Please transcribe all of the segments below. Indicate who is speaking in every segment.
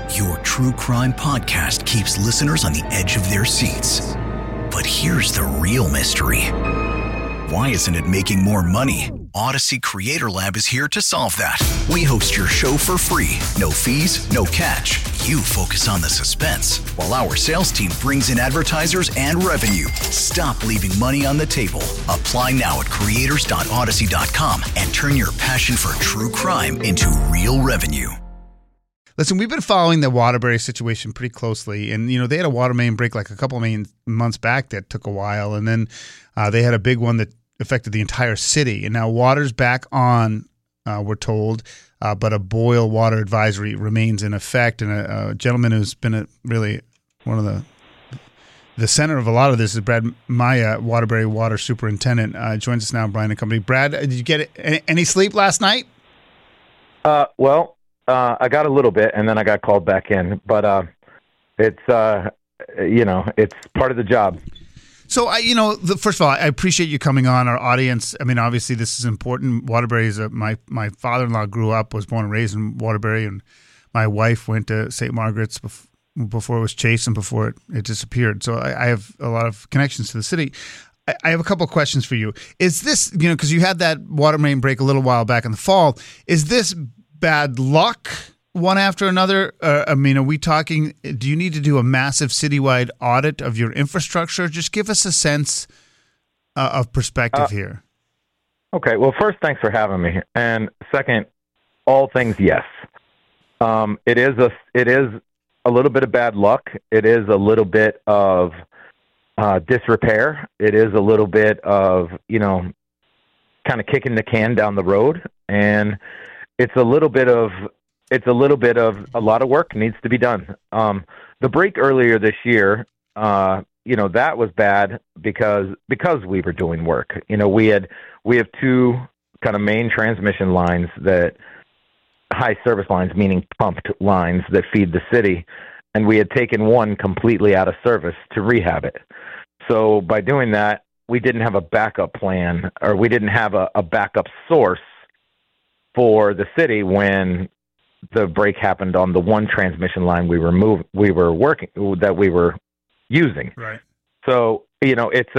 Speaker 1: Your true crime podcast keeps listeners on the edge of their seats. But here's the real mystery. Why isn't it making more money? Odyssey Creator Lab is here to solve that. We host your show for free. No fees, no catch. You focus on the suspense, while our sales team brings in advertisers and revenue. Stop leaving money on the table. Apply now at creators.odyssey.com and turn your passion for true crime into real revenue.
Speaker 2: Listen, we've been following the Waterbury situation pretty closely, and they had a water main break like a couple of months back that took a while, and then they had a big one that affected the entire city. And now water's back on, we're told, but a boil water advisory remains in effect. And a gentleman who's been really one of the center of a lot of this is Brad Maya, Waterbury Water Superintendent, joins us now, Brian and Company. Brad, did you get any sleep last night?
Speaker 3: I got a little bit, and then I got called back in. But it's it's part of the job.
Speaker 2: So, first of all, I appreciate you coming on. Our audience, I mean, obviously this is important. Waterbury is my father-in-law was born and raised in Waterbury, and my wife went to St. Margaret's before it was Chase and before it disappeared. So I have a lot of connections to the city. I have a couple of questions for you. Is this, because you had that water main break a little while back in the fall, is this bad luck one after another? Are we talking, do you need to do a massive citywide audit of your infrastructure? Just give us a sense of perspective here.
Speaker 3: Okay. Well, first, thanks for having me. And second, all things yes. It is a little bit of bad luck. It is a little bit of disrepair. It is a little bit of, kind of kicking the can down the road. And it's a little bit of a lot of work needs to be done. The break earlier this year, that was bad because we were doing work. We have two kind of main transmission lines, that high service lines, meaning pumped lines that feed the city, and we had taken one completely out of service to rehab it. So by doing that, we didn't have a backup plan, or we didn't have a backup source for the city when the break happened on the one transmission line we were using.
Speaker 2: Right.
Speaker 3: So, it's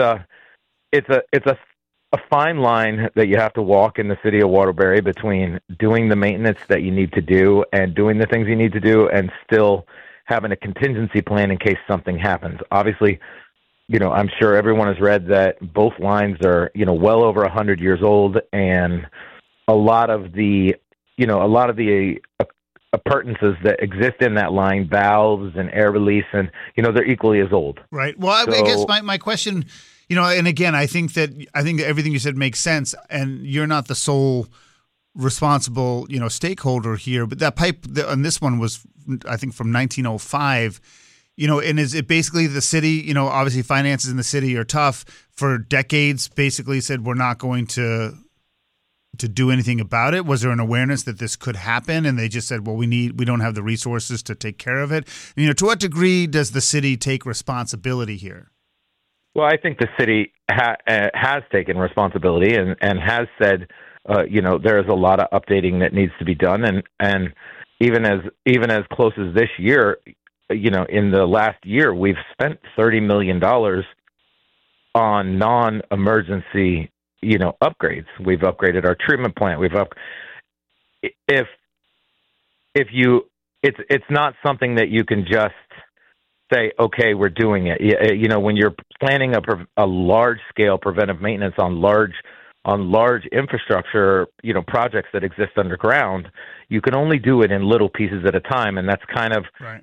Speaker 3: a fine line that you have to walk in the city of Waterbury between doing the maintenance that you need to do and doing the things you need to do, and still having a contingency plan in case something happens. Obviously, I'm sure everyone has read that both lines are, well over 100 years old, and a lot of the appurtenances that exist in that line, valves and air release, and they're equally as old.
Speaker 2: Right. Well, I guess my question, and again, I think that everything you said makes sense, and you're not the sole responsible, stakeholder here, but that pipe on this one was, I think, from 1905. And is it basically the city, obviously finances in the city are tough, for decades basically said we're not going to do anything about it? Was there an awareness that this could happen, and they just said, well, we don't have the resources to take care of it? To what degree does the city take responsibility here?
Speaker 3: Well, I think the city has taken responsibility and has said, there's a lot of updating that needs to be done, and even as close as this year, in the last year, we've spent $30 million on non-emergency upgrades. We've upgraded our treatment plant. It's not something that you can just say, okay, we're doing it. When you're planning a large scale preventive maintenance on large infrastructure, projects that exist underground, you can only do it in little pieces at a time. And that's kind of,
Speaker 2: right.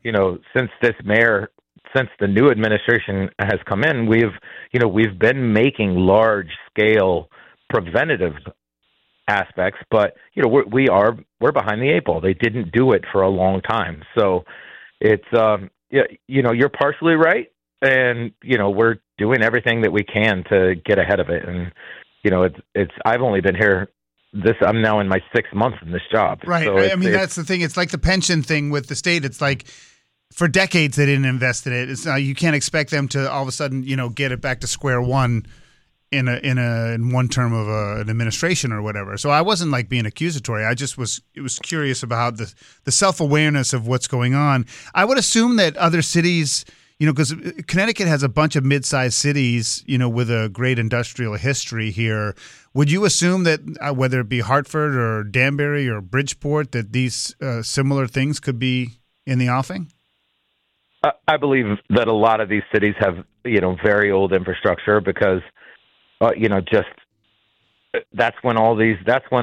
Speaker 3: Since the new administration has come in, we've been making large scale preventative aspects, but we're behind the eight ball. They didn't do it for a long time, so it's you're partially right, and we're doing everything that we can to get ahead of it. And it's I've only been here. I'm now in my 6th month in this job.
Speaker 2: Right.
Speaker 3: So
Speaker 2: that's the thing. It's like the pension thing with the state. It's like, for decades they didn't invest in it. You can't expect them to all of a sudden, get it back to square one in one term of an administration or whatever. So I wasn't like being accusatory. I just was curious about the self-awareness of what's going on. I would assume that other cities, because Connecticut has a bunch of mid-sized cities, with a great industrial history here. Would you assume that whether it be Hartford or Danbury or Bridgeport, that these similar things could be in the offing?
Speaker 3: I believe that a lot of these cities have, very old infrastructure because, just that's when all the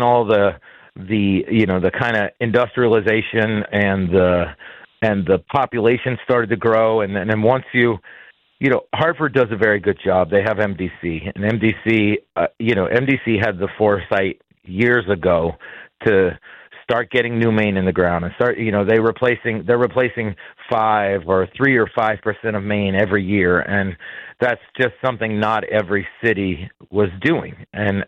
Speaker 3: kind of industrialization and the population started to grow. And then once Hartford does a very good job. They have MDC, and MDC had the foresight years ago to start getting new main in the ground and start, they're replacing 3 or 5% of main every year. And that's just something not every city was doing. And,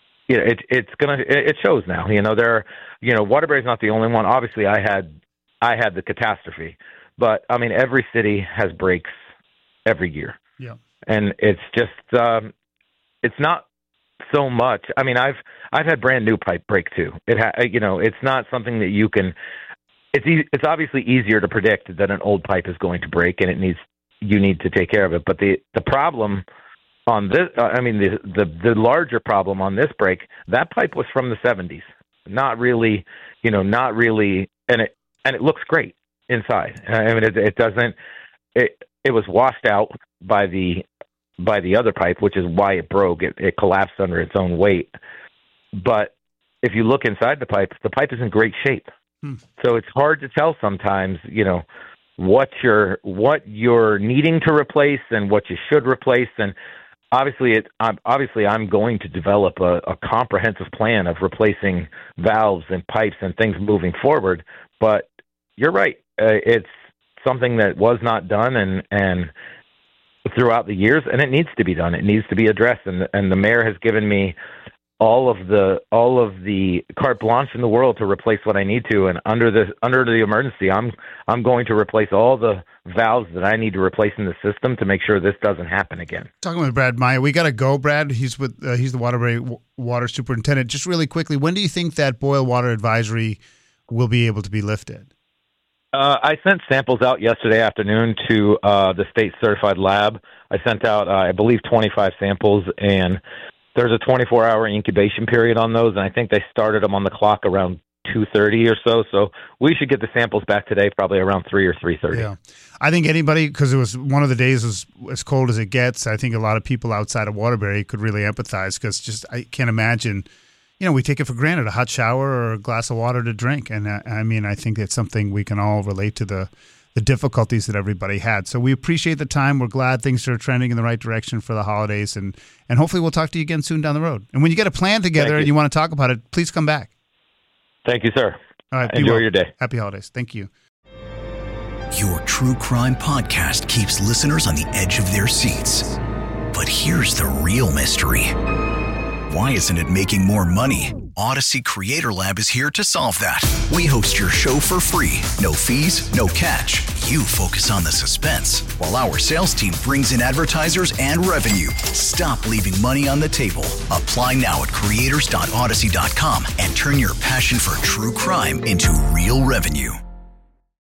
Speaker 3: it shows now, Waterbury's not the only one. Obviously I had the catastrophe, but I mean, every city has breaks every year.
Speaker 2: Yeah. And
Speaker 3: it's just, it's not so much. I mean, I've had brand new pipe break too. It's not something that you can. It's obviously easier to predict that an old pipe is going to break, and you need to take care of it. But the problem on this, the larger problem on this break, that pipe was from the 70s. Not really, and it looks great inside. I mean, it doesn't. It was washed out by the other pipe, which is why it broke. It collapsed under its own weight. But if you look inside the pipe is in great shape. So it's hard to tell sometimes, what you're needing to replace and what you should replace. And obviously I'm going to develop a comprehensive plan of replacing valves and pipes and things moving forward. But you're right. It's something that was not done and throughout the years, and it needs to be done. It needs to be addressed, and the mayor has given me all of the carte blanche in the world to replace what I need to. And under the emergency, I'm going to replace all the valves that I need to replace in the system to make sure this doesn't happen again.
Speaker 2: Talking with Brad Meyer, we got to go. Brad, he's the Waterbury water superintendent. Just really quickly, when do you think that boil water advisory will be able to be lifted?
Speaker 3: I sent samples out yesterday afternoon to the state certified lab. I sent out, I believe, 25 samples, and there's a 24-hour incubation period on those, and I think they started them on the clock around 2:30 or so. So we should get the samples back today, probably around 3 or 3:30.
Speaker 2: Yeah, I think anybody, because it was one of the days was as cold as it gets. I think a lot of people outside of Waterbury could really empathize because I can't imagine. We take it for granted, a hot shower or a glass of water to drink. And I think it's something we can all relate to the difficulties that everybody had. So we appreciate the time. We're glad things are trending in the right direction for the holidays. And hopefully we'll talk to you again soon down the road. And when you get a plan together and you want to talk about it, please come back.
Speaker 3: Thank you, sir.
Speaker 2: All right.
Speaker 3: Enjoy your day.
Speaker 2: Happy holidays. Thank you.
Speaker 1: Your true crime podcast keeps listeners on the edge of their seats. But here's the real mystery. Why isn't it making more money? Odyssey Creator Lab is here to solve that. We host your show for free. No fees, no catch. You focus on the suspense, while our sales team brings in advertisers and revenue. Stop leaving money on the table. Apply now at creators.odyssey.com and turn your passion for true crime into real revenue.